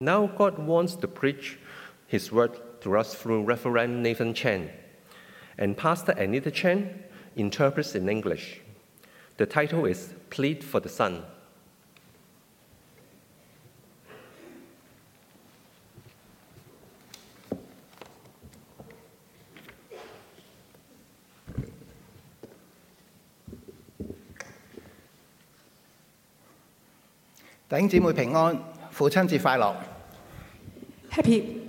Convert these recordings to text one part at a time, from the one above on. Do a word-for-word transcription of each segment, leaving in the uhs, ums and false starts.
Now God wants to preach His word to us through Reverend Nathan Chen, and Pastor Anita Chen interprets in English. The title is Plead for the Son. 弟兄姊妹平安，父親節快樂。 Happy,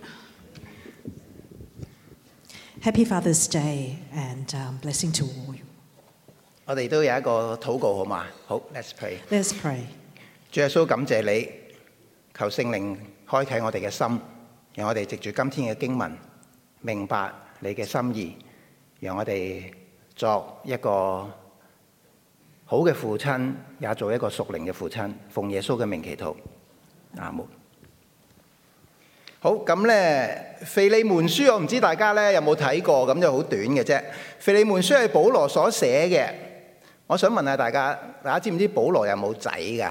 Happy Father's Day and um, blessing to all. 我哋都有一個禱告好嗎？好 ，Let's pray. Let's pray. 主耶穌感謝你，求聖靈開啟我哋嘅心，讓我哋藉住今天嘅經文明白你嘅心意，讓我哋作一個好嘅父親，也做一個屬靈嘅父親。奉耶穌嘅名祈禱，阿門。好，咁咧，腓利門書我唔知大家咧有冇睇過，咁就好短嘅啫。腓利門書係保羅所寫嘅。我想問下大家，大家知唔知保羅有冇仔㗎？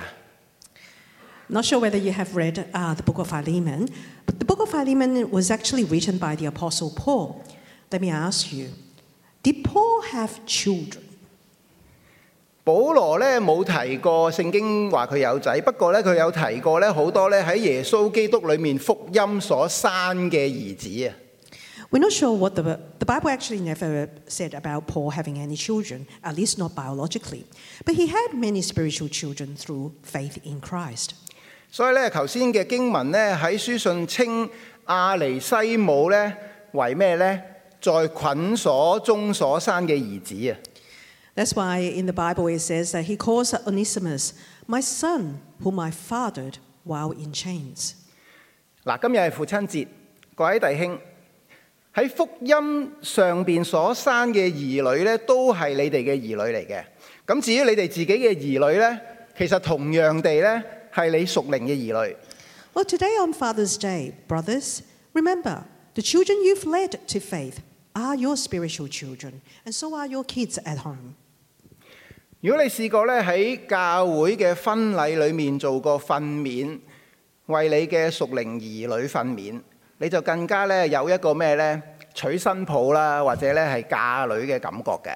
Not sure whether you have read uh, the book of Philemon, but the book of Philemon was actually written by the Apostle Paul. Let me ask you, did Paul have children? 保羅咧冇提過聖經話佢有仔，不過咧佢有提過咧好多咧喺耶穌基督裏面福音所生嘅兒子啊。 We're not sure what the, the Bible actually never said about Paul having any children, at least not biologically. But he had many spiritual children through faith in Christ. 所以咧頭先嘅經文咧喺書信稱亞尼西姆咧為咩咧？在捆鎖中所生嘅兒子啊。 That's why in the Bible it says that he calls Onesimus, my son, whom I fathered while in chains. 嗱，今日係父親節，各位弟兄喺福音上邊所生嘅兒女咧，都係你哋嘅兒女嚟嘅。咁至於你哋自己嘅兒女咧，其實同樣地咧係你屬靈嘅兒女。 Well, today on Father's Day, brothers, remember the children you've led to faith are your spiritual children, and so are your kids at home. 如果你試過咧喺教會嘅婚禮裏面做過訓勉，為你嘅屬靈兒女訓勉，你就更加咧有一個咩咧娶新抱啦，或者咧係嫁女嘅感覺嘅。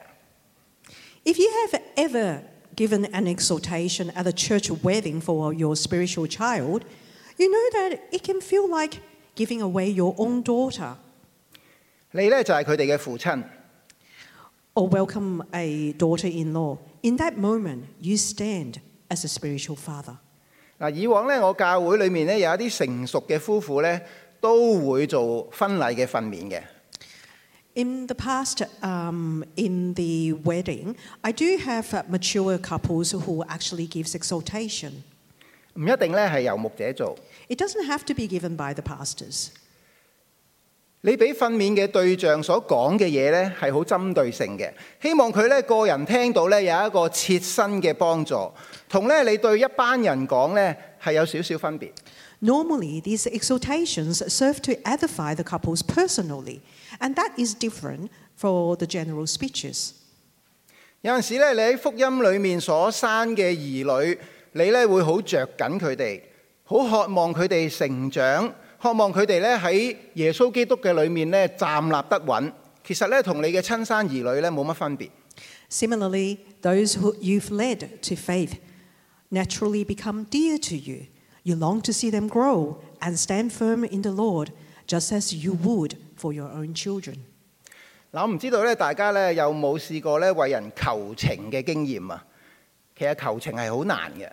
If you have ever given an exhortation at a church wedding for your spiritual child, you know that it can feel like giving away your own daughter. 你咧就係佢哋嘅父親。 Or welcome a daughter-in-law. In that moment, you stand as a spiritual father. 嗱，以往咧我教會裏面咧有一啲成熟嘅夫婦咧都會做婚禮嘅訓勉嘅。 In the past, um, in the wedding, I do have uh, mature couples who actually gives exhortation. 唔一定咧係由牧者做。 It doesn't have to be given by the pastors. 你俾訓勉嘅對象所講嘅嘢咧係好針對性嘅，希望佢咧個人聽到咧有一個切身嘅幫助，同咧你對一班人講咧係有少少分別。 Normally, these exhortations serve to edify the couples personally, and that is different for the general speeches. 有陣時咧，你喺福音裏面所生嘅兒女，你咧會好着緊佢哋，好渴望佢哋成長。渴望佢哋咧喺耶穌基督嘅裏面咧站立得穩，其實咧同你嘅親生兒女咧冇乜分別。 Similarly, those who you've led to faith naturally become dear to you. You long to see them grow and stand firm in the Lord, just as you would for your own children. 嗱，我唔知道咧，大家咧有冇試過咧為人求情嘅經驗啊？其實求情係好難嘅。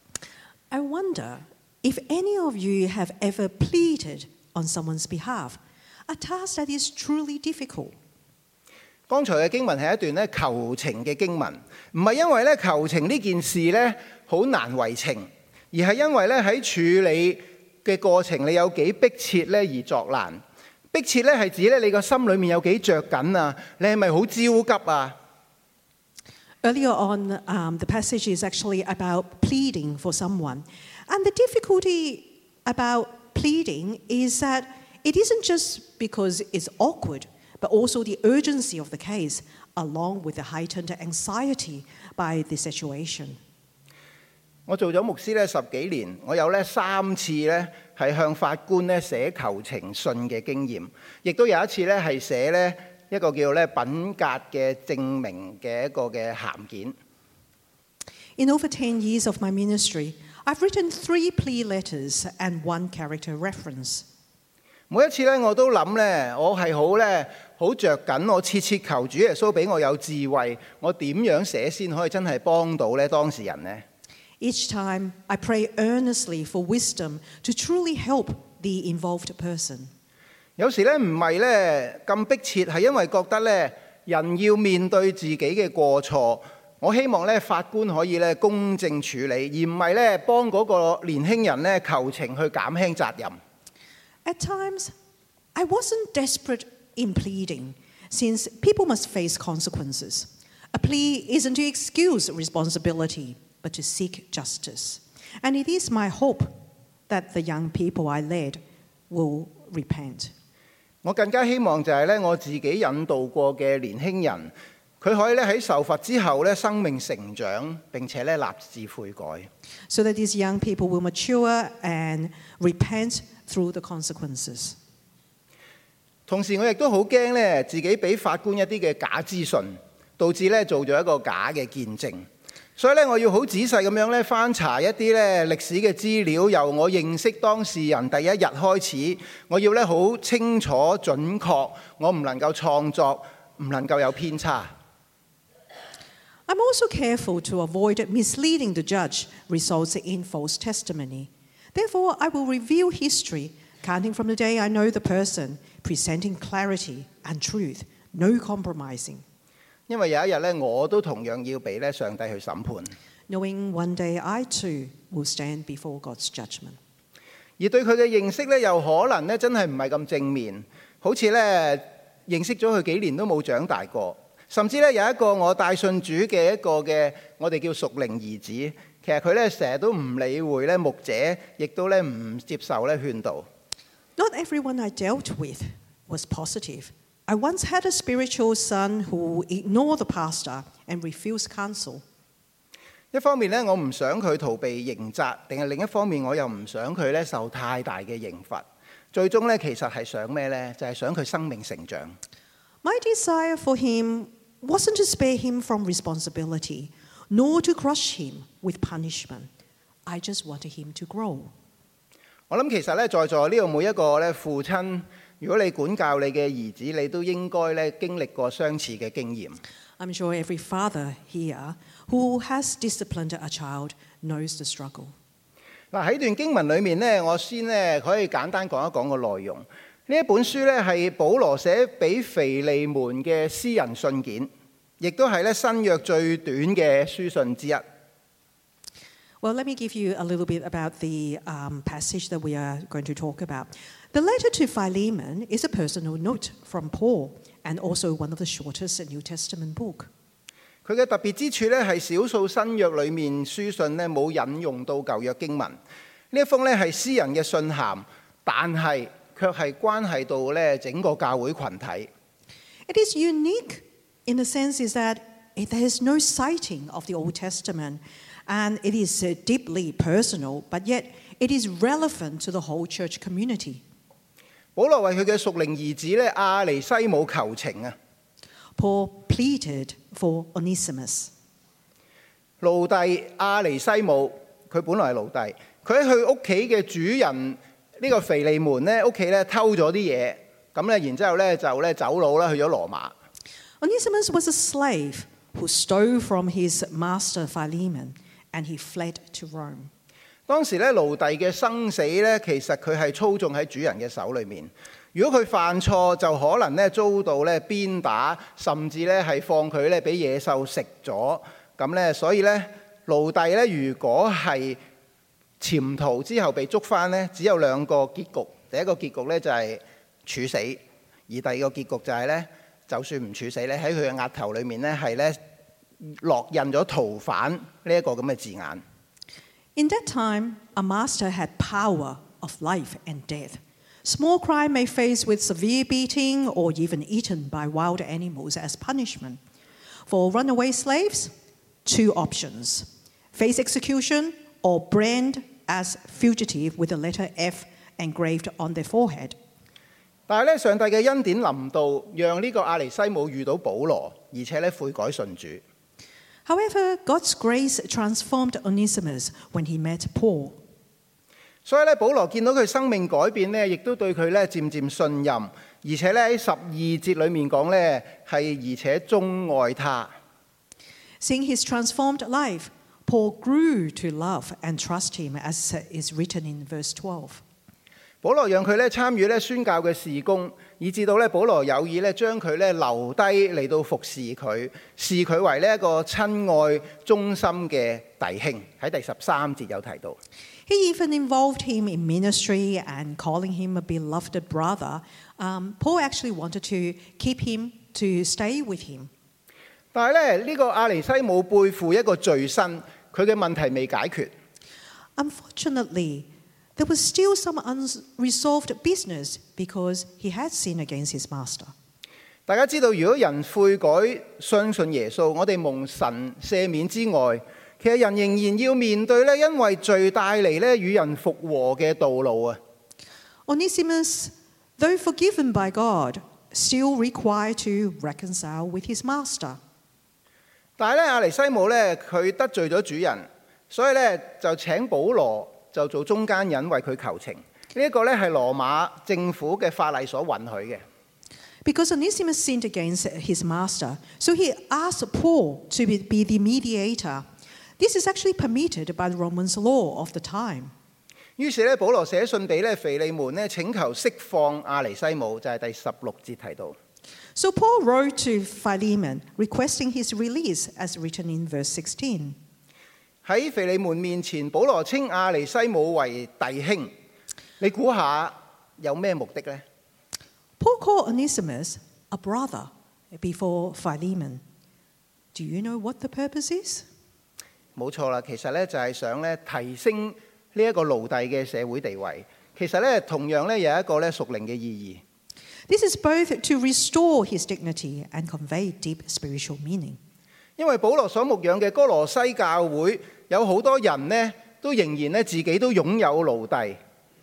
I wonder if any of you have ever pleaded on someone's behalf, a task that is truly difficult. 剛才嘅經文係一段咧求情嘅經文，唔係因為咧求情呢件事咧好難為情，而係因為咧喺處理嘅過程你有幾迫切咧而作難。迫切咧係指咧你個心裏面有幾着緊啊？你係咪好焦急啊？ Earlier on, um, the passage is actually about pleading for someone. And the difficulty about pleading is that it isn't just because it's awkward, but also the urgency of the case, along with the heightened anxiety by the situation. 我做咗牧師咧十幾年，我有咧三次咧係向法官咧寫求情信嘅經驗，亦都有一次咧係寫咧一個叫咧品格嘅證明嘅一個嘅函件。 In over ten years of my ministry, I've written three plea letters and one character reference. 每一次咧我都諗咧，我係好咧好着緊，我切切求主耶穌俾我有智慧，我點樣寫先可以真係幫到咧當事人呢？ Each time, I pray earnestly for wisdom to truly help the involved person. 有時咧唔係咧咁迫切，係因為覺得咧人要面對自己嘅過錯，我希望咧法官可以咧公正處理，而唔係咧幫嗰個年輕人咧求情去減輕責任。 At times, I wasn't desperate in pleading, since people must face consequences. A plea isn't to excuse responsibility, but to seek justice. And it is my hope that the young people I led will repent. 我更加希望就係咧我自己引導過嘅年輕人，佢可以咧喺受罰之後咧生命成長，並且咧立志悔改。 So that these young people will mature and repent through the consequences. 同時我亦都好驚咧自己俾法官一啲嘅假資訊，導致咧做咗一個假嘅見證。所以咧，我要好仔細咁樣咧翻查一啲咧歷史嘅資料，由我認識當事人第一日開始，我要咧好清楚準確，我唔能夠創作，唔能夠有偏差。 I'm also careful to avoid misleading the judge results in false testimony. Therefore, I will reveal history, counting from the day I know the person, presenting clarity and truth, no compromising. 因為有一日咧，我都同樣要俾咧上帝去審判。 Knowing one day I too will stand before God's judgment. 而對佢嘅認識咧，又可能咧真係唔係咁正面，好似咧認識咗佢幾年都冇長大過，甚至咧有一個我帶信主嘅一個嘅我哋叫屬靈兒子，其實佢咧成日都唔理會咧牧者，亦都咧唔接受咧勸導。 Not everyone I dealt with was positive. I once had a spiritual son who ignored the pastor and refused counsel. 一方面咧，我唔想佢逃避刑責，定係另一方面我又唔想佢咧受太大嘅刑罰。最終咧，其實係想咩咧？就係想佢生命成長。 My desire for him wasn't to spare him from responsibility, nor to crush him with punishment. I just wanted him to grow. 我諗其實咧，在座呢度每一個咧父親，如果你管教你嘅兒子，你都應該咧經歷過相似嘅經驗。 I'm sure every father here who has disciplined a child knows the struggle. 嗱喺段經文裏面咧，我先咧可以簡單講一講個內容。呢一本書咧係保羅寫俾腓利門嘅私人信件，亦都係咧新約最短嘅書信之一。 Well, let me give you a little bit about the um, passage that we are going to talk about. The letter to Philemon is a personal note from Paul, and also one of the shortest New Testament book. 佢嘅特別之處咧係少數新約裏面書信咧冇引用到舊約經文。呢一封咧係私人嘅信函，但係卻係關係到咧整個教會群體。 It is unique in the sense is that there is no citing of the Old Testament, and it is deeply personal, but yet it is relevant to the whole church community. 保羅為佢嘅屬靈兒子咧亞尼西姆求情啊。 Paul pleaded for Onesimus. 奴隸亞尼西姆，佢本來係奴隸，佢喺佢屋企嘅主人呢個腓利門咧屋企咧偷咗啲嘢，咁咧然之後咧就咧走佬啦，去咗羅馬。 Onesimus was a slave who stole from his master Philemon, and he fled to Rome. 當時咧奴隸嘅生死咧，其實佢係操縱喺主人嘅手裏面。如果佢犯錯，就可能咧遭到咧鞭打，甚至咧係放佢咧俾野獸食咗。咁咧，所以咧奴隸咧，如果係潛逃之後被捉翻咧，只有兩個結局。第一個結局咧就係處死，而第二個結局就係咧，就算唔處死咧，喺佢嘅額頭裏面咧係咧烙印咗逃犯呢一個咁嘅字眼。 In that time, a master had power of life and death. Small crime may face with severe beating or even eaten by wild animals as punishment. For runaway slaves, two options: face execution or brand as fugitive with the letter F engraved on their forehead. 但係咧，上帝嘅恩典臨到，讓呢個阿尼西姆遇到保羅，而且咧悔改信主。 However, God's grace transformed Onesimus when he met Paul. 所以咧，保羅見到佢生命改變咧，亦都對佢咧漸漸信任，而且咧喺十二節裡面講咧係而且鍾愛他。 Seeing his transformed life, Paul grew to love and trust him, as is written in verse twelve. 保羅讓佢咧參與咧宣教嘅事工，以至到咧保羅有意咧將佢咧留低嚟到服侍佢，視佢為呢一個親愛忠心嘅弟兄。喺第十三節有提到。 He even involved him in ministry and calling him a beloved brother. Um, Paul actually wanted to keep him to stay with him. 但係咧呢個阿尼西姆背負一個罪身，佢嘅問題未解決。 Unfortunately, there was still some unresolved business because he had sinned against his master. 大家知道，如果人悔改相信耶穌，我哋蒙神赦免之外，其實人仍然要面對咧因為罪帶嚟咧與人復和嘅道路啊。 Onesimus, though forgiven by God, still required to reconcile with his master. 但係咧，阿尼西姆咧佢得罪咗主人，所以咧就請保羅就做中間人為佢求情。呢一個咧係羅馬政府嘅法例所允許嘅。 Because Onesimus sinned against his master, so he asked Paul to be, be the mediator. This is actually permitted by the Roman law of the time. 於是咧，保羅寫信俾咧腓利門咧請求釋放阿尼西姆，就係第十六節提到。 So Paul wrote to Philemon requesting his release, as written in verse sixteen. 喺腓利門面前，保羅稱阿尼西姆為弟兄，你估下有咩目的呢？ Paul called Onesimus a brother before Philemon. Do you know what the purpose is? 冇錯啦，其實咧就係想咧提升呢一個奴隸嘅社會地位。其實咧同樣咧有一個咧屬靈嘅意義。 This is both to restore his dignity and convey deep spiritual meaning. 因為保羅所牧養嘅哥羅西教會有好多人呢，都仍然咧自己都擁有奴隸。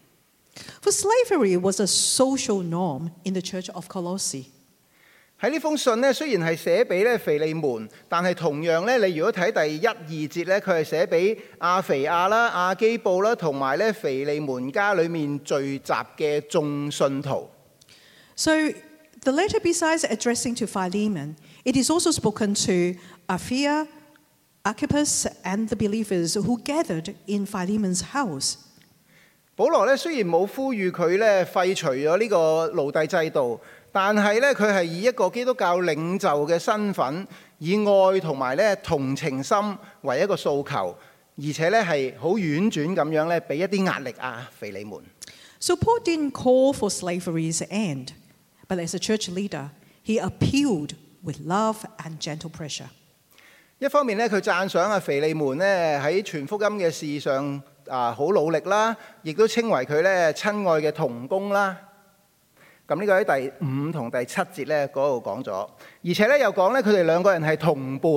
For slavery was a social norm in the church of Colossae. 喺呢封信呢，雖然係寫俾咧腓利門，但係同樣咧，你如果睇第一二節咧，佢係寫俾亞肥亞啦、亞基布啦，同埋咧腓利門家裏面聚集嘅眾信徒。 So the letter, besides addressing to Philemon, it is also spoken to Apphia, Archippus, and the believers who gathered in Philemon's house. 保羅咧雖然冇呼籲佢咧廢除咗呢個奴隸制度，但係咧佢係以一個基督教領袖嘅身份，以愛同埋咧同情心為一個訴求，而且咧係好婉轉咁樣咧俾一啲壓力啊腓利門。 So Paul didn't call for slavery's end, but as a church leader, he appealed with love and gentle pressure. 一方面咧，佢讚賞啊腓利門咧喺傳福音嘅事上啊好努力啦，亦都稱為佢咧親愛嘅同工啦。咁呢個喺第五同第七節咧嗰度講咗，而且咧又講咧佢哋兩個人係同伴。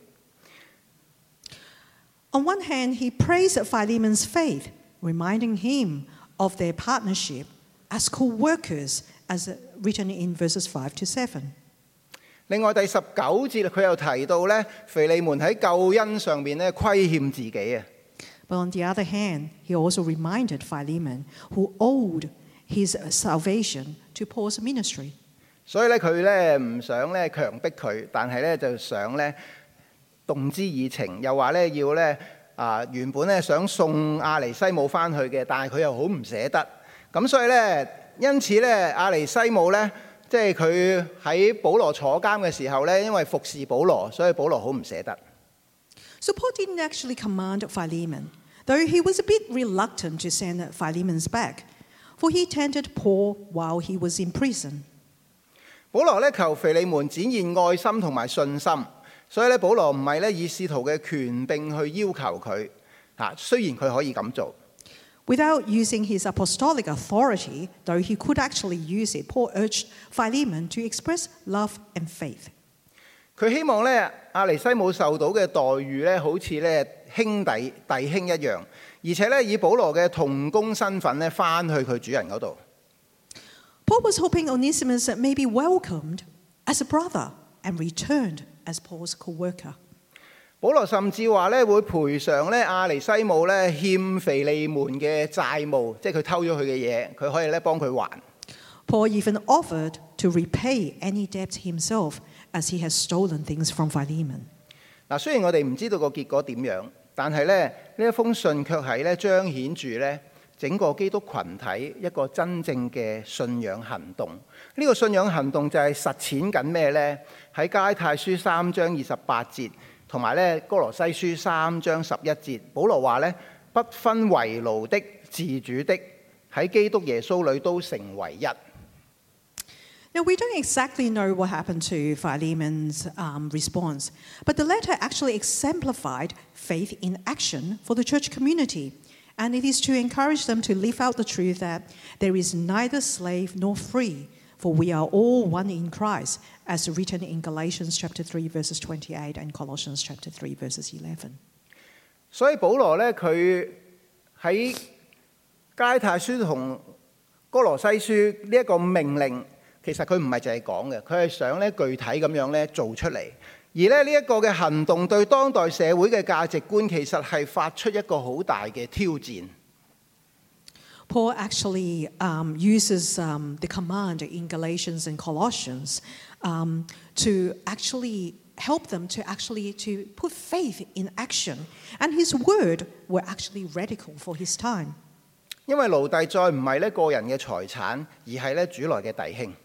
On one hand, he praised Philemon's faith, reminding him of their partnership as co-workers, as written in verses five to seven. 另外第十九節佢又提到咧，腓利門喺救恩上面咧虧欠自己啊。 But on the other hand, he also reminded Philemon, who owed his salvation to Paul's ministry. 所以咧佢咧唔想咧強迫佢，但係咧就想咧動之以情，又話咧要咧啊原本咧想送阿尼西姆翻去嘅，但係佢又好唔捨得。咁所以咧，因此咧阿尼西姆咧。即係佢喺保羅坐監嘅時候咧，因為服侍保羅，所以保羅好唔捨得。 So Paul didn't actually command Philemon, though he was a bit reluctant to send Philemon's back, for he tended Paul while he was in prison. 保羅咧求腓利門展現愛心同埋信心，所以咧保羅唔係咧以使徒嘅權柄去要求佢嚇，雖然佢可以咁做。 Without using his apostolic authority, though he could actually use it, Paul urged Philemon to express love and faith. 佢希望咧阿尼西姆受到嘅待遇咧，好似咧兄弟弟兄一樣，而且咧以保羅嘅同工身份咧翻去佢主人嗰度。 Paul was hoping Onesimus may be welcomed as a brother and returned as Paul's co-worker. 保羅甚至話咧會賠償咧阿尼西姆咧欠腓利門嘅債務，即係佢偷咗佢嘅嘢，佢可以咧幫佢還。 Paul even offered to repay any debt himself as he has stolen things from Philemon. 嗱，雖然我哋唔知道個結果點樣，但係咧呢一封信卻係咧彰顯住咧整個基督群體一個真正嘅信仰行動。呢、這個信仰行動就係實踐緊咩呢？喺加拉太書三章二十八節，同埋咧哥羅西書三章十一節，保羅話咧不分為奴的、自主的，喺基督耶穌裏都成為一。 Now, we don't exactly know what happened to Philemon's um, response, but the letter actually exemplified faith in action for the church community. And it is to encourage them to live out the truth that there is neither slave nor free, for we are all one in Christ, as written in Galatians chapter three, verses twenty-eight, and Colossians chapter three, verses eleven. 所以保羅咧，佢喺加拉太書同哥羅西書呢一個命令，其實佢唔係淨係講嘅，佢係想咧具體咁樣咧做出嚟。而咧呢一個嘅行動對當代社會嘅價值觀其實係發出一個好大嘅挑戰。 Paul actually um, uses um, the command in Galatians and Colossians um, to actually help them to actually to put faith in action. And his word were actually radical for his time. 因為奴隸再唔係咧個人嘅財產，而係咧主內嘅弟兄。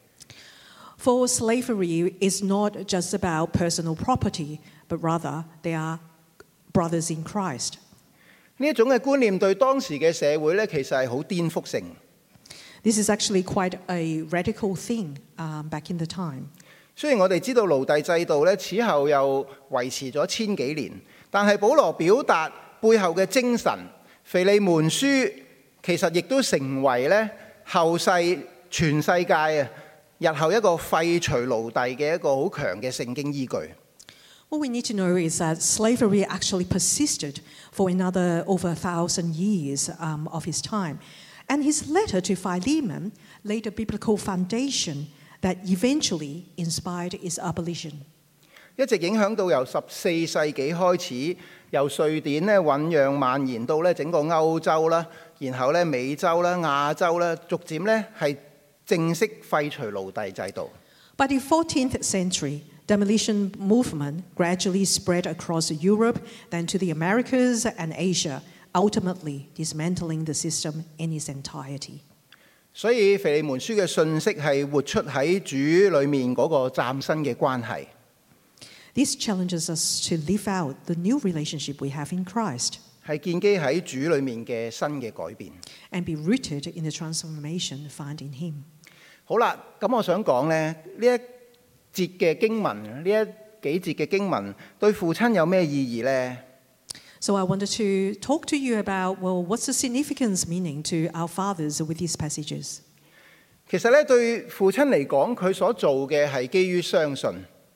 For slavery is not just about personal property, but rather they are brothers in Christ. 呢一種嘅觀念對當時嘅社會咧，其實係好顛覆性。 This is actually quite a radical thing um, back in the time. 雖然我哋知道奴隸制度咧，此後又維持咗千幾年，但係保羅表達背後嘅精神，腓利門書其實亦都成為咧後世全世界啊日後一個廢除奴隸嘅一個好強嘅聖經依據。 What we need to know is that slavery actually persisted for another over a thousand years um, of his time. And his letter to Philemon laid a biblical foundation that eventually inspired its abolition. 一直影響到由十四世紀開始，由瑞典咧醖釀蔓延到咧整個歐洲啦，然後咧美洲啦、亞洲啦，逐漸咧係正式廢除奴隸制度。 By the fourteenth century, demolition movement gradually spread across Europe, then to the Americas and Asia, ultimately dismantling the system in its entirety. 所以腓利門書嘅信息係活出喺主裏面嗰個嶄新嘅關係。 This challenges us to live out the new relationship we have in Christ. 係建基喺主裏面嘅新嘅改變。 And be rooted in the transformation found in Him. 好啦，咁我想講咧，呢一節嘅經文，呢一幾節嘅經文對父親有咩意義呢？ So I wanted to talk to you about, well, what's the significance meaning to our fathers with these passages? 其實咧，對父親嚟講，佢所做嘅係基於相信。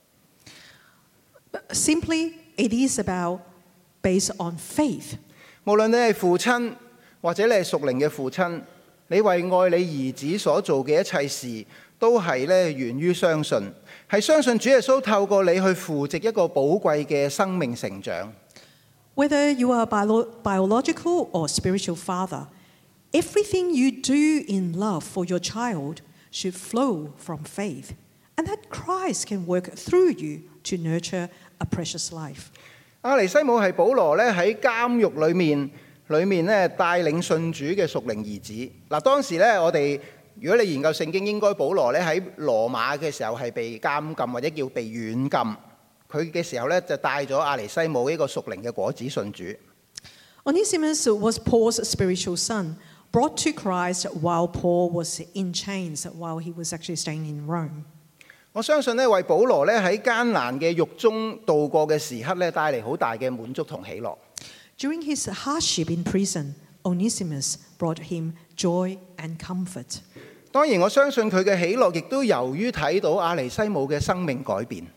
Simply, it is about based on faith. 無論你係父親，或者你係屬靈嘅父親，你為愛你兒子所做嘅一切事，都係咧源於相信，係相信主耶穌透過你去扶植一個寶貴嘅生命成長。 Whether you are a bio- biological or spiritual father, everything you do in love for your child should flow from faith, and that Christ can work through you to nurture a precious life. 阿尼西姆係保羅咧喺監獄裏面裏面咧帶領信主嘅屬靈兒子。嗱，當時咧我哋如果你研究聖經，應該保羅咧喺羅馬嘅時候係被監禁或者叫被軟禁。佢嘅時候咧就帶咗阿尼西姆呢個屬靈嘅果子信主。 Onesimus was Paul's spiritual son, brought to Christ while Paul was in chains, while he was actually staying in Rome. 我相信咧為保羅咧喺艱難嘅獄中度過嘅時刻咧帶嚟好大嘅滿足同喜樂。 During his hardship in prison, Onesimus brought him joy and comfort. 當然我相信佢嘅喜樂亦都由於睇到阿尼西姆嘅生命改變。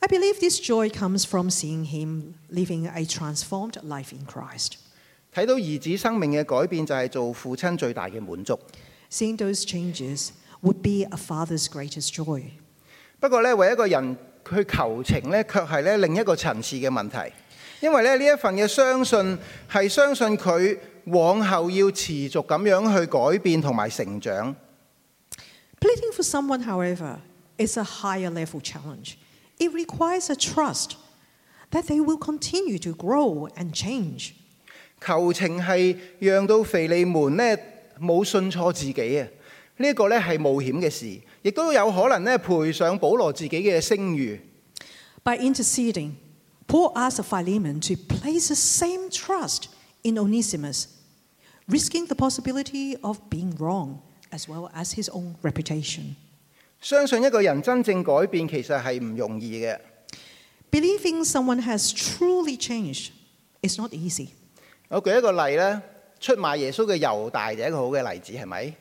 I believe this joy comes from seeing him living a transformed life in Christ. 睇到兒子生命嘅改變，就係做父親最大嘅滿足。 Seeing those changes would be a father's greatest joy. 不過咧，為一個人去求情咧，卻係咧另一個層次嘅問題。因為咧呢一份嘅相信係相信佢往後要持續咁樣去改變同埋成長。 Pleading for someone, however, is a higher level challenge. It requires a trust that they will continue to grow and change. 求情係讓到腓利門呢冇信錯自己啊！呢一個咧係冒險嘅事，亦都有可能咧賠上保羅自己嘅聲譽。 By interceding, Paul asked Philemon to place the same trust in Onesimus, risking the possibility of being wrong as well as his own reputation. 相信一個人真正改變其實係唔容易嘅。 Believing someone has truly changed is not easy. 我舉一個例咧，出賣耶穌嘅猶大就係一個好嘅例子，係咪？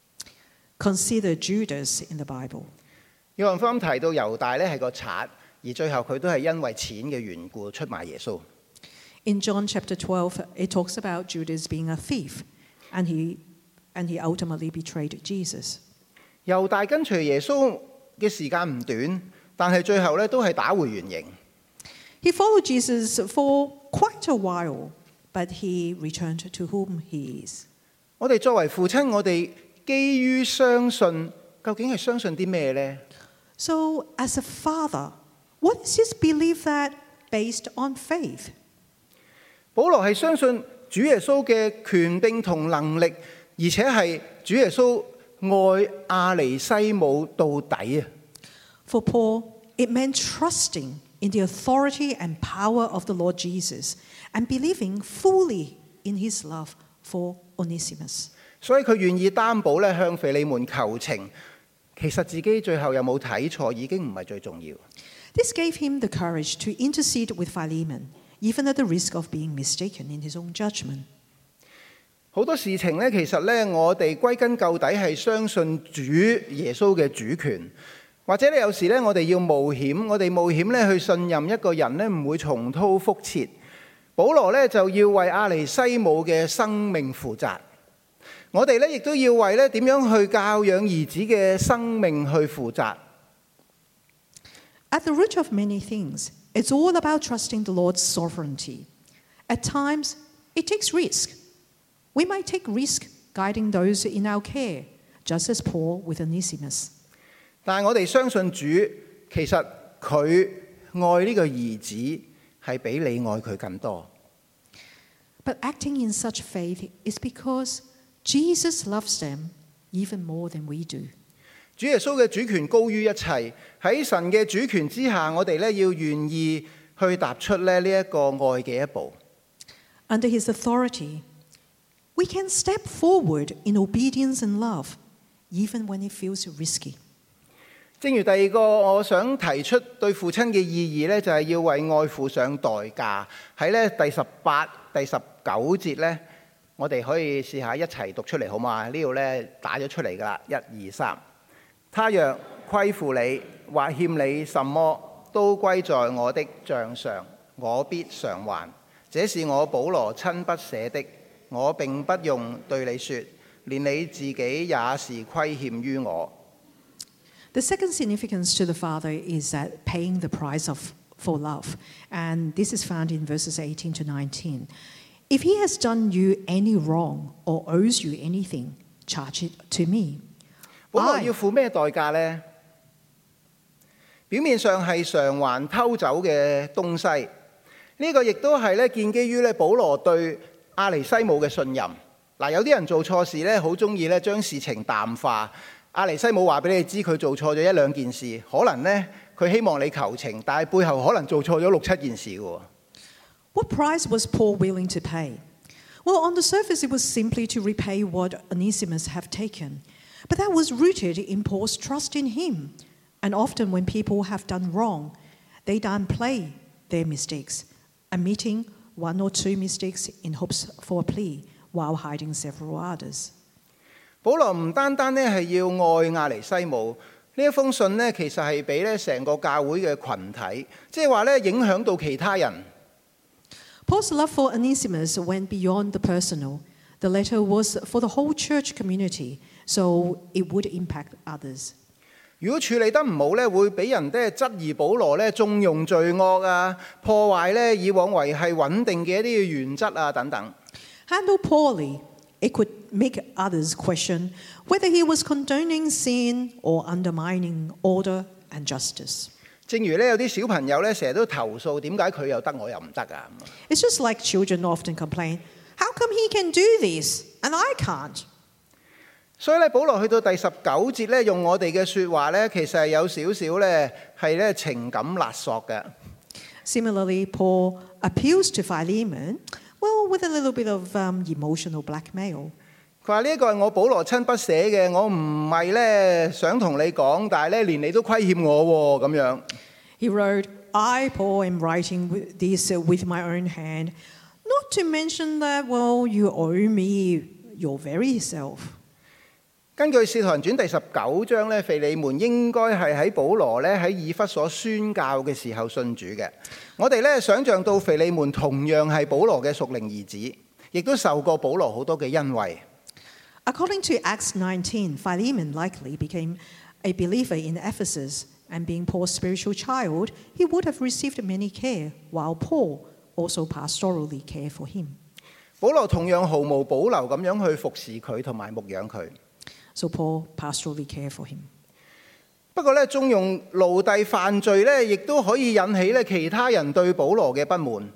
Consider Judas in the Bible. 約翰福音提到猶大咧係個賊，而最後佢都係因為錢嘅緣故出賣耶穌。 In John chapter twelve, it talks about Judas being a thief, and he and he ultimately betrayed Jesus. 猶大跟隨耶穌嘅時間唔短，但係最後咧都係打回原形。 He followed Jesus for quite a while, but he returned to whom he is. 我哋作為父親，我哋基於相信，究竟係相信啲咩呢？ So, as a father, what is his belief that based on faith? 保羅係相信主耶穌嘅權柄同能力，而且係主耶穌愛阿尼西姆到底啊！ For Paul, it meant trusting in the authority and power of the Lord Jesus and believing fully in his love for Onesimus. 所以佢願意擔保咧向腓利門求情，其實自己最後有冇睇錯已經唔係最重要。 This gave him the courage to intercede with Philemon, even at the risk of being mistaken in his own judgment. 好多事情咧，其實咧我哋歸根究底係相信主耶穌嘅主權，或者咧有時咧我哋要冒險，我哋冒險咧去信任一個人咧唔會重蹈覆轍。保羅咧就要為阿尼西姆嘅生命負責。我哋咧亦都要為咧點樣去教養兒子嘅生命去負責。 At the root of many things, it's all about trusting the Lord's sovereignty. At times, it takes risk. We might take risk guiding those in our care, just as Paul with Onesimus. 但係我哋相信主，其實佢愛呢個兒子係比你愛佢更多。 But acting in such faith is because Jesus loves them even more than we do. 主耶穌嘅主權高於一切，喺神嘅主權之下，我哋咧要願意去踏出咧呢一個愛嘅一步。 Under his authority, we can step forward in obedience and love, even when it feels risky. 正如第二個我想提出對父親嘅意義咧，就係要為愛付上代價。喺咧第十八、第十九節咧，我哋可以試下一齊讀出嚟好嘛？呢度咧打咗出嚟㗎啦，一二三。他若虧負你或欠你什麼，都歸在我的帳上，我必償還。這是我保羅親筆寫的，我並不用對你說，連你自己也是虧欠於我。 The second significance to the Father is that paying the price of for love, and this is found in verses eighteen to nineteen. If he has done you any wrong or owes you anything, charge it to me. 保羅要付咩代價呢？表面上係償還偷走嘅東西，呢、這個亦都係咧建基於咧保羅對阿尼西姆嘅信任。嗱，有啲人做錯事咧，好中意咧將事情淡化。阿尼西姆話俾你知佢做錯咗一兩件事，可能咧佢希望你求情，但係背後可能做錯咗六七件事嘅。 What price was Paul willing to pay? Well, on the surface, it was simply to repay what Onesimus had taken. But that was rooted in Paul's trust in him. And often when people have done wrong, they downplay their mistakes, admitting one or two mistakes in hopes for a plea while hiding several others. 保羅唔單單咧係要愛亞尼西姆，呢、 呢一封信呢，其實係俾咧成個教會嘅群體，即係話咧影響到其他人。 Paul's love for Onesimus went beyond the personal. The letter was for the whole church community, so it would impact others. 如果處理得唔好咧，會俾人咧質疑保羅咧縱容罪惡啊，破壞咧以往維係穩定嘅一啲嘅原則啊等等。 Handled poorly, it could make others question whether he was condoning sin or undermining order and justice. 正如咧有啲小朋友咧成日都投訴，點解佢又得我又唔得啊？ It's just like children often complain, how come he can do this and I can't? 所以咧，保羅去到第十九節咧，用我哋嘅説話咧，其實係有少少咧係咧情感勒索嘅。 Similarly, Paul appeals to Philemon, well, with a little bit of um, emotional blackmail. 佢話呢一個係我保羅親筆寫嘅，我唔係咧想同你講，但係咧連你都虧欠我喎咁樣。 He wrote, I, Paul, am writing this with my own hand, not to mention that, well, you owe me your very self. 根據《使徒行傳》第十九章咧，腓利門應該係喺保羅咧喺以弗所宣教嘅時候信主嘅。我哋咧想像到腓利門同樣係保羅嘅屬靈兒子，亦都受過保羅好多嘅恩惠。 According to Acts nineteen, Philemon likely became a believer in Ephesus, and being Paul's spiritual child, he would have received many care, while Paul also pastorally cared for him. 保羅同樣毫無保留咁樣去服侍佢同埋牧養佢。 So Paul pastorally cared for him. 不過咧，縱容奴隸犯罪咧，亦都可以引起咧其他人對保羅嘅不滿。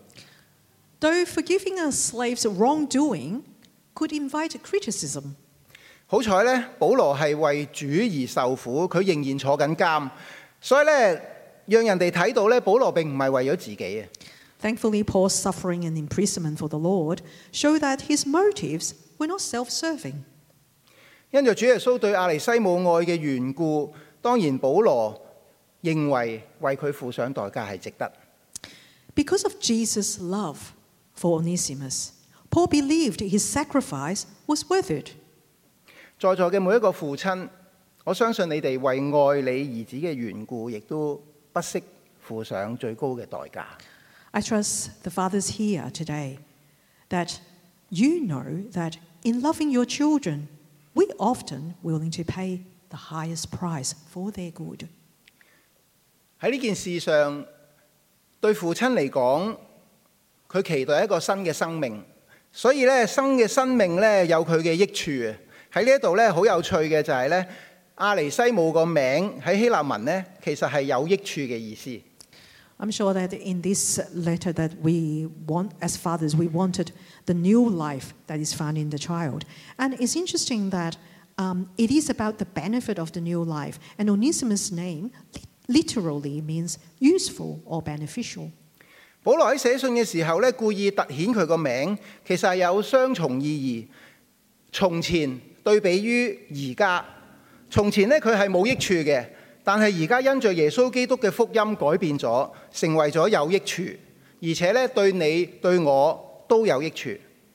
Though forgiving a slave's wrongdoing could invite criticism. 好彩咧，保羅係為主而受苦，佢仍然坐緊監，所以咧，讓人哋睇到咧，保羅並唔係為咗自己嘅。 Thankfully, Paul's suffering and imprisonment for the Lord show that his motives were not self-serving. 因着主耶穌對阿尼西姆愛嘅緣故，當然保羅認為為佢付上代價係值得。 Because of Jesus' love for Onesimus, Paul believed his sacrifice was worth it. 在座嘅每一個父親，我相信你哋為愛你兒子嘅緣故，亦都不惜付上最高嘅代價。 I trust the fathers here today that you know that in loving your children, we often willing to pay the highest price for their good. 喺呢件事上，對父親嚟講，佢期待一個新嘅生命，所以咧新嘅生命咧有佢嘅益處。喺呢一度咧好有趣嘅就係咧，阿尼西姆個名喺希臘文咧其實係有益處嘅意思。 I'm sure that in this letter that we want, as fathers, we wanted the new life that is found in the child. And it's interesting that um, it is about the benefit of the new life. And Onesimus' name literally means useful or beneficial. 保羅喺寫信嘅時候咧，故意突顯佢個名，其實係有雙重意義。從前對比於而家，從前咧佢係冇益處嘅。但係而家因着耶穌基督嘅福音改變咗，成為咗有益處，而且咧對你對我都有益處。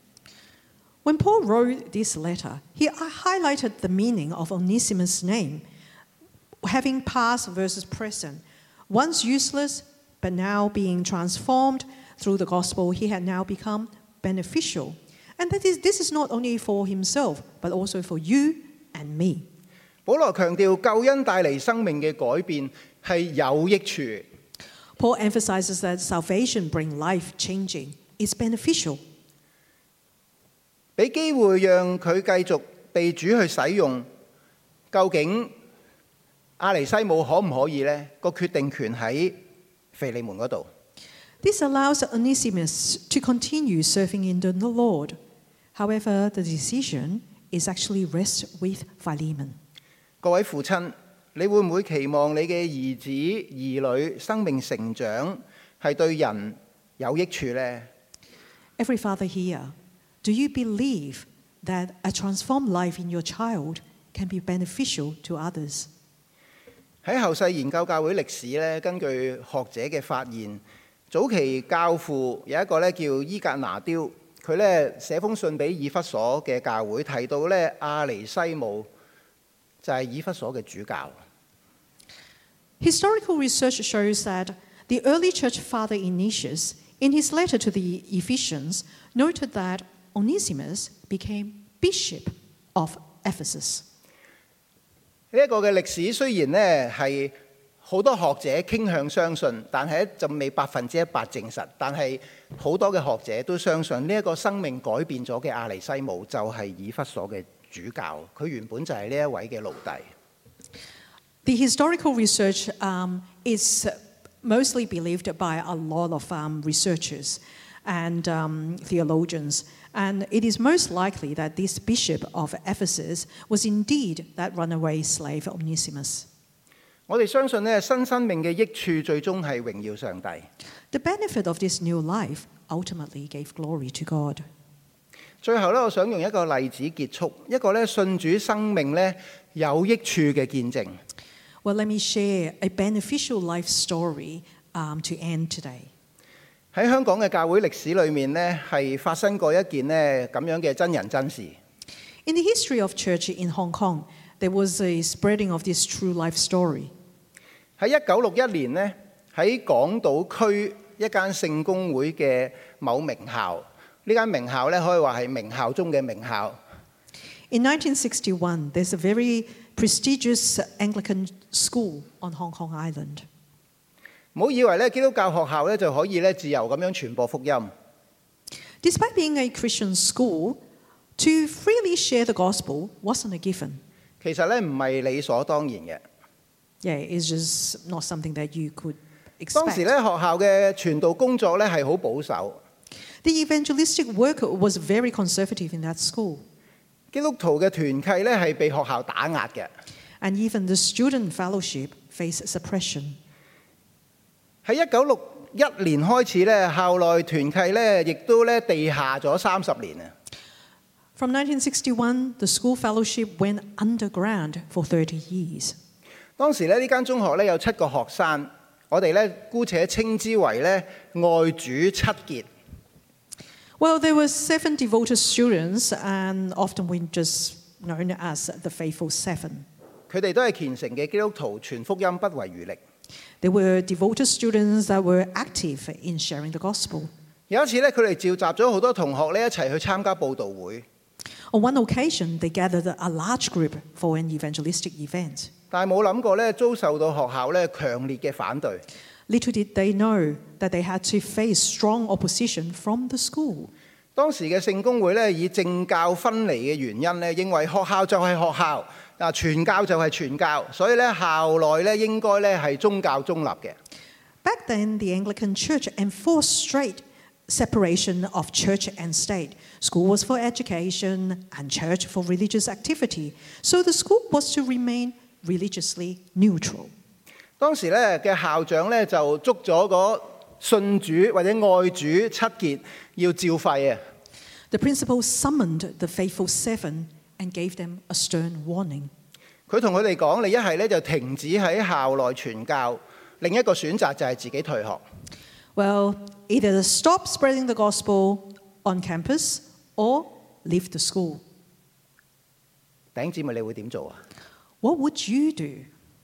When Paul wrote this letter, he highlighted the meaning of Onesimus' name, having past versus present. Once useless, but now being transformed through the gospel, he had now become beneficial. And that is, this is not only for himself, but also for you and me. 保羅強調救恩帶嚟生命嘅改變係有益處。 Paul emphasizes that salvation brings life changing. It's beneficial. 俾機會讓佢繼續被主去使用，究竟阿尼西姆可唔可以呢？個決定權喺腓利門嗰度。 This allows Onesimus to continue serving in the Lord. However, the decision is actually rests with Philemon. 各位父親，你會唔會期望你嘅兒子兒女生命成長係對人有益處呢？ Every father here, do you believe that a transformed life in your child can be beneficial to others? 喺後世研究教會歷史咧，根據學者嘅發現，早期教父有一個咧叫伊格拿雕，佢咧寫封信俾以弗所嘅教會，提到咧阿尼西姆就係以弗所嘅主教。 Historical research shows that the early church father Ignatius, in his letter to the Ephesians, noted that Onesimus became bishop of Ephesus. 呢一個嘅歷史雖然呢係好多學者傾向相信，但係就未百分之一百證實。但係好多嘅學者都相信呢一個生命改變咗嘅阿尼西姆就係以弗所嘅主教，佢原本就係呢一位嘅奴隸。 The historical research um, is mostly believed by a lot of um, researchers and um, theologians, and it is most likely that this bishop of Ephesus was indeed that runaway slave Onesimus. 我哋相信呢新生命嘅益處最終係榮耀上帝。 The benefit of this new life ultimately gave glory to God. 最後咧，我想用一個例子結束，一個咧信主生命咧有益處嘅見證。 Well, let me share a beneficial life story um, to end today. 喺香港嘅教會歷史裏面呢，係發生過一件呢咁樣嘅真人真事。 In the history of church in Hong Kong, there was a spreading of this true life story. 喺一九六一年呢，喺港島區一間聖公會嘅某名校，呢間名校咧可以話係名校中嘅名校。 In nineteen sixty-one, there's a very prestigious Anglican school on Hong Kong Island. 唔好以為咧基督教學校咧就可以咧自由咁樣傳播福音。 Despite being a Christian school, to freely share the gospel wasn't a given. 其實咧唔係理所當然嘅。 Yeah, it's just not something that you could 當時咧 expect. 學校嘅傳道工作咧係好保守。 The evangelistic work was very conservative in that school. 基督徒嘅團契咧係被學校打壓嘅。 And even the student fellowship faced suppression. 喺一九六一年開始咧，校內團契咧亦都咧地下咗三十年啊。 From nineteen sixty-one, the school fellowship went underground for thirty years. 當時咧呢間中學咧有七個學生，我哋咧姑且稱之為咧愛主七傑。 Well, there were seven devoted students, and often we just known as the faithful seven. 佢哋都係虔誠嘅基督徒，傳福音不遺餘力。 They were devoted students that were active in sharing the gospel. 有一次咧，佢哋召集咗好多同學咧一齊去參加佈道會。 On one occasion, they gathered a large group for an evangelistic event. 但係冇諗過咧，遭受到學校咧強烈嘅反對。 Little did they know that they had to face strong opposition from the school. 當時嘅聖公會咧以政教分離嘅原因咧，認為學校就係學校，啊傳教就係傳教，所以咧校內咧應該咧係宗教中立嘅。 Back then, the Anglican Church enforced strict separation of church and state. School was for education and church for religious activity. So the school was to remain religiously neutral. 當時咧嘅校長咧就捉咗嗰信主或者愛主七傑要照肺啊！ The principal summoned the faithful seven and gave them a stern warning. 佢同佢哋講：你一係咧就停止喺校內傳教，另一個選擇就係自己退學。 Well, either stop spreading the gospel on campus or leave the school. 弟兄姊妹，你會點做啊？ What would you do?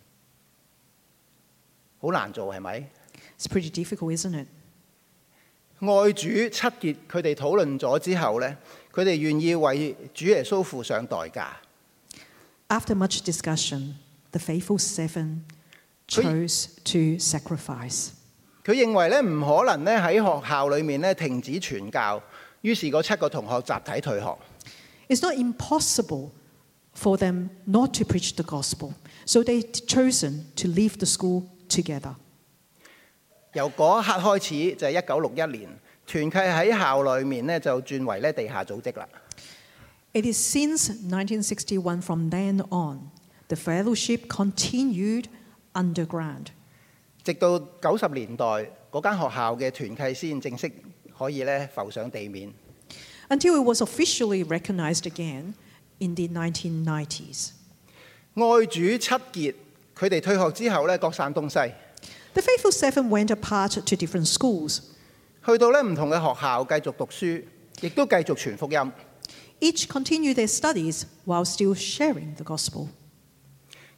好難做係咪？ It's pretty difficult, isn't it? 愛主七傑佢哋討論咗之後呢，佢哋願意為主耶穌付上代價。 After much discussion, the faithful seven chose to sacrifice. 佢認為咧唔可能咧喺學校裏面咧停止傳教，於是嗰七個同學集體退學。 It's not impossible for them not to preach the gospel, so they'd chosen to leave the school together. 由嗰一刻開始就係一九六一年，團契喺校裏面咧就轉為咧地下組織啦。 It is since nineteen sixty-one, from then on, the fellowship continued underground. 直到九十年代嗰間學校嘅團契先正式可以咧浮上地面。 Until it was officially recognized again in the nineteen nineties. 愛主七傑佢哋退學之後咧各散東西， The faithful seven went apart to different schools. 去到咧唔同嘅學校繼續讀書，亦都繼續傳福音。 Each continued their studies while still sharing the gospel.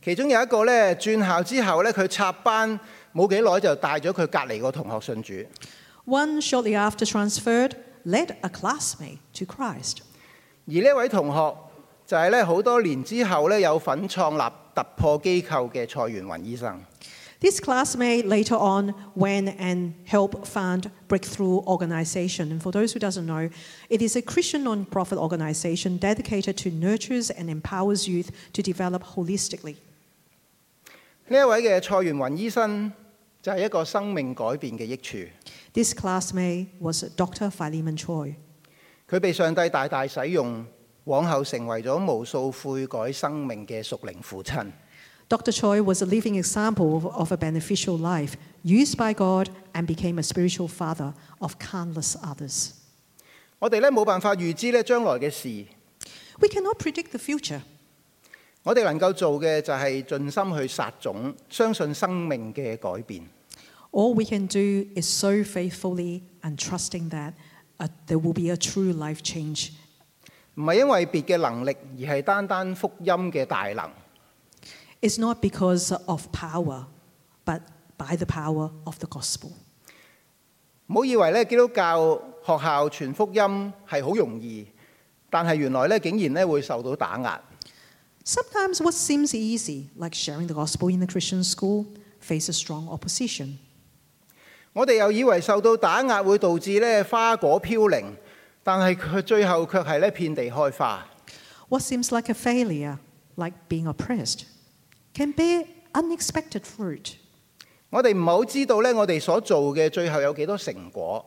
其中有一個咧轉校之後咧，佢插班冇幾耐就帶咗佢隔離個同學信主。 One shortly after transferred led a classmate to Christ. 而呢位同學就係咧好多年之後咧有份創立突破機構嘅蔡元雲醫生。 This classmate later on went and helped found Breakthrough Organization. And for those who doesn't know, it is a Christian non-profit organization dedicated to nurtures and empowers youth to develop holistically. 呢一位嘅蔡元雲醫生就係一個生命改變嘅益處。 This classmate was Doctor Philemon Choi. 佢被上帝大大使用，往後成為咗無數悔改生命嘅屬靈父親。 Doctor Choi was a living example of a beneficial life, used by God and became a spiritual father of countless others. 我哋咧冇辦法預知咧將來嘅事。 We cannot predict the future. 我哋能夠做嘅就係盡心去撒種，相信生命嘅改變。 All we can do is sow faithfully and trusting that uh, there will be a true life change. 唔係因為別嘅能力，而係單單福音嘅大能。 It's not because of power, but by the power of the gospel. 唔好以為咧基督教學校傳福音係好容易，但係原來咧竟然咧會受到打壓。 Sometimes what seems easy, like sharing the gospel in the Christian school, faces strong opposition. 我哋又以為受到打壓會導致咧花果飄零，但係佢最後卻係咧遍地開花。 What seems like a failure, like being oppressed, can bear unexpected fruit. 我哋唔係好知道咧，我哋所做嘅最後有幾多成果。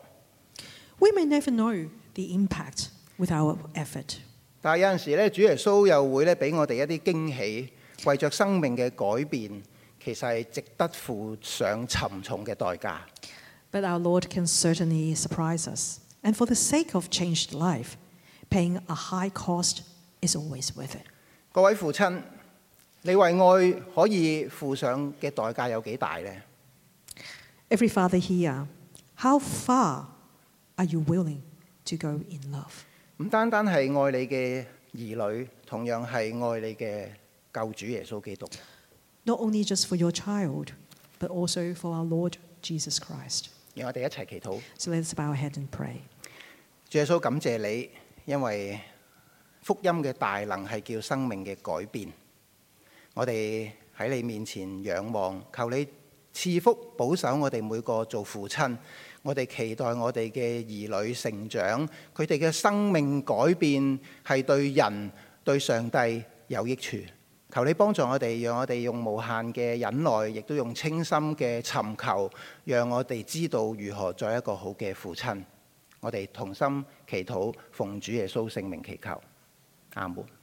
We may never know the impact with our effort. 但係有陣時咧，主耶穌又會咧俾我哋一啲驚喜，為着生命嘅改變，其實係值得付上沉重嘅代價。 But our Lord can certainly surprise us. And for the sake of changed life, paying a high cost is always worth it. 各位父親，你為愛可以付上嘅代價有幾大呢？ Every father here, how far are you willing to go in love? 唔單單係愛你嘅兒女，同樣係愛你嘅救主耶穌基督。 Not only just for your child, but also for our Lord Jesus Christ. 讓我哋一齊祈禱。 So let's bow our head and pray. 主耶穌，感謝你，因為福音嘅大能係叫生命嘅改變。我哋喺你面前仰望，求你賜福保守我哋每個做父親。我哋期待我哋嘅兒女成長，佢哋嘅生命改變係對人對上帝有益處。求你幫助我哋，讓我哋用無限嘅忍耐，亦都用清心嘅尋求，讓我哋知道如何做一個好嘅父親。我哋同心祈禱，奉主耶穌聖名祈求，阿門。